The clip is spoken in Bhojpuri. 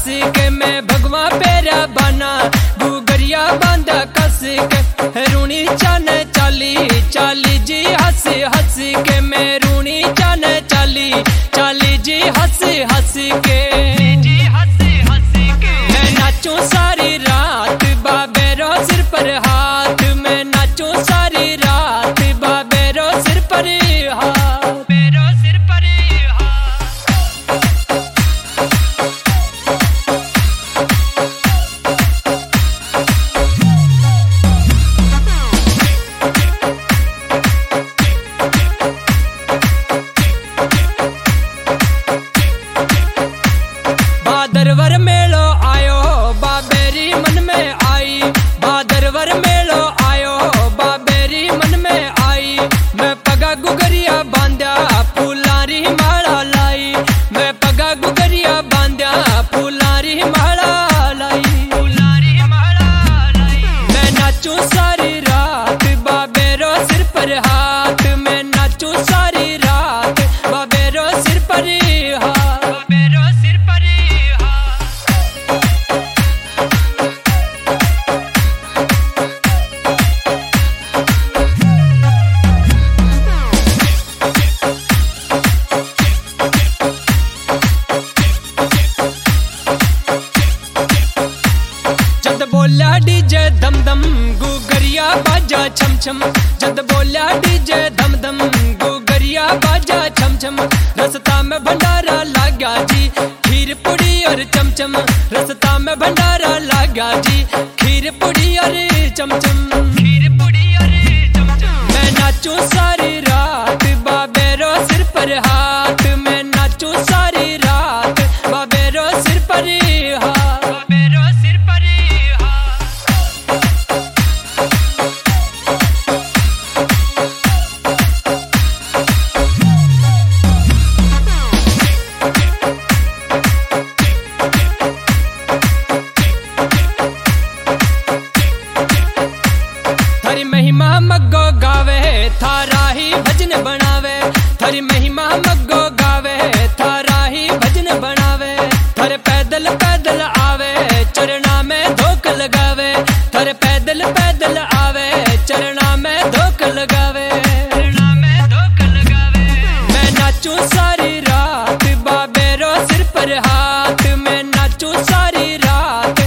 के मैं भगवा पेरा बना गुगरिया बांधा कस के रूनी चन चाली चाली जी हंस हंस के मैं रूनी चन चाली चाली जी हंस हंस के मैं नाचूं सारी रात बाबेरो सिर पर हाथ मैं नाचूं सारी रात बाबेरो सिर पर हाथ मेरो सिर पर भादरवर मेलो आयो बाबेरी मन में आई भादरवर मेलो आयो बाबेरी मन में आई मैं पगा गुगरिया बांधा फूलारी माला लाई मैं पगा गुगरिया बांधा फूलारी माला लाई मैं नाचूं सारी रात बाबेरो सिर पर हाथ मैं नाचूं सारी रात बाबेरो सिर पर हाथ बाबेरो सिर पर जद बोला डीजे दम दम गुगरिया बाजा छम छम जद बोला डीजे दम दम गुगरिया बाजा छम छम रस्ता में भंडारा लागा जी खीर पुड़ी और चमचम रस्ता में भंडारा लागा जी खीर पुड़ी और चमचम खीर पुड़ी और चमचम मैं नाचूं सारी रात बाबेरो सिर पर हाथ मैं नाचूं सारी रात बाबेरो सिर पर हाथ बाबेरो सिर पर हाथ थारी महिमा मग्गो गावे थारा ही भजन बनावे थारी महिमा मग्गो गावे थारा ही भजन बनावे थारे पैदल पैदल आवे चरणा में धोख लगावे थारे पैदल पैदल आवे चरणा में धोख लगावे मैं नाचूं सारी रात बाबेरो सिर पर हाथ मैं नाचूं सारी रात